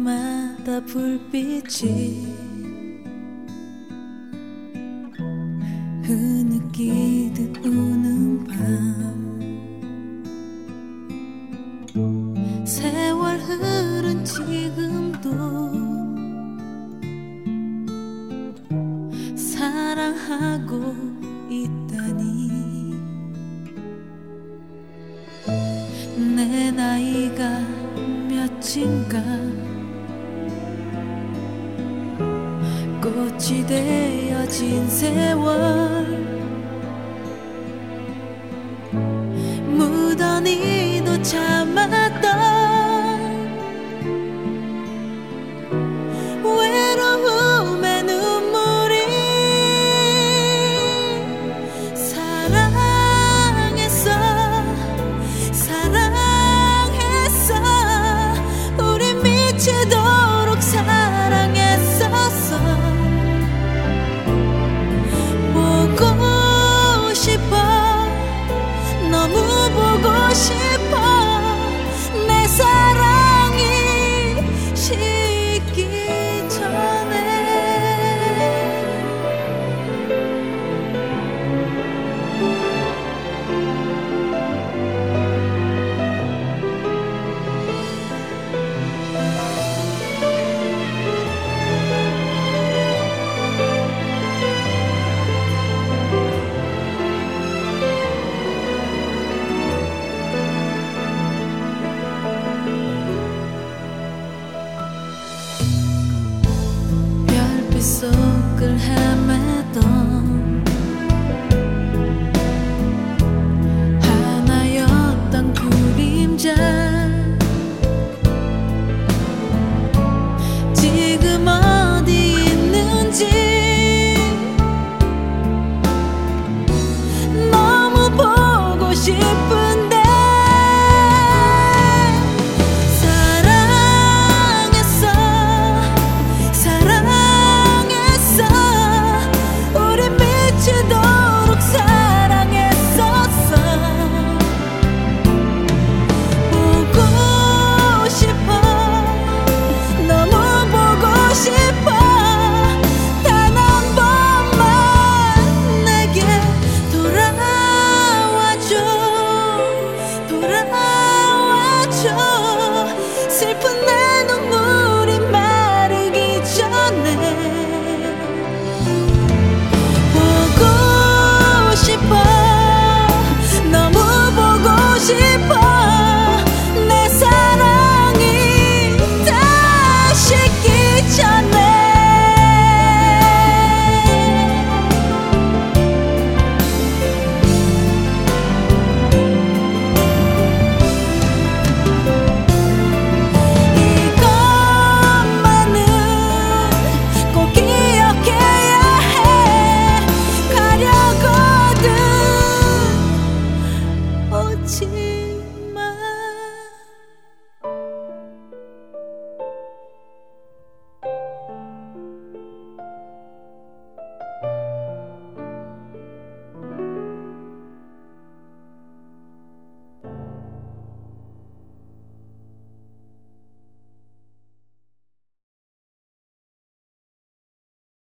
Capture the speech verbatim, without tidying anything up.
밤마다 불빛이 흐느끼듯 우는 밤 세월 흐른 지금도 사랑하고 있다니 내 나이가 몇인가 꽃이 되어진 세월 무던히도 참았던 외로움의 눈물이 사랑했어 사랑했어 우리 미치도록 사랑했었어 보고 싶어 너무 보고 싶어 내 사랑이 식기 전에 별빛 속을 헤매던 하나였던 그림자 지금 어디 있는지 너무 보고 싶은데 사랑했어 사랑했어 우리 미치도록 사랑했었어 보고 싶어 너무 보고 싶어 단 한 번만 내게 돌아와줘 돌아와줘 슬픈 내 눈물이 마르기 전에 보고 싶어 너무 보고 싶어 내 사랑이 다 식기 전에 이것만은 꼭 기억해야 해 가려거든 오지